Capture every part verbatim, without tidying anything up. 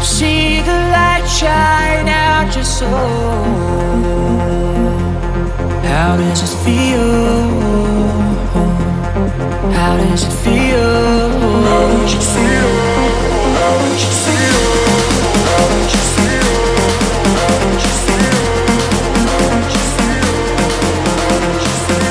See the light shine out your soul. How does it feel? How does it feel? How does it feel? How does it feel? How does it feel? How does it feel? How does it feel? How does it feel?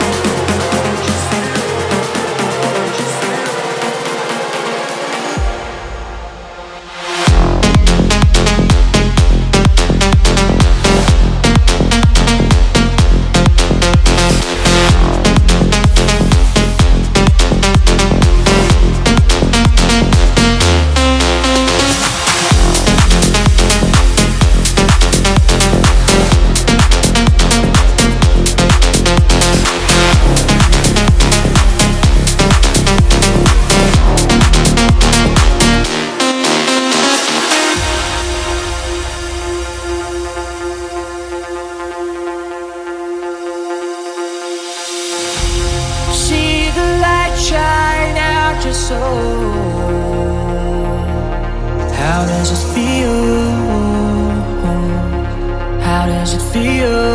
See the light shine out your soul. How does it feel? How does it feel?